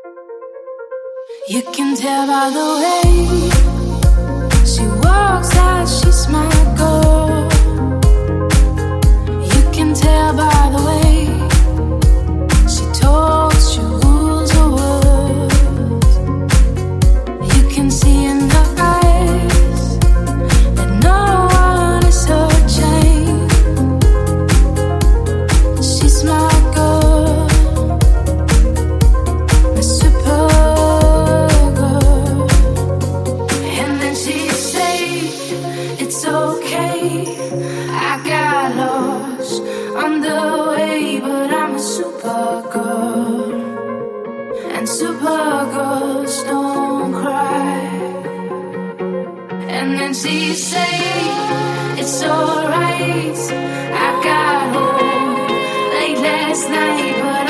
You can tell by the way she walks that she's my girl. You can tell by the way she talks, she rules her words. You can see in her eyes that no one is her chain. She's my girl, my super. It's okay, I got lost on the way, but I'm a supergirl, and supergirls don't cry. And then she say, it's alright, I got home late last night, but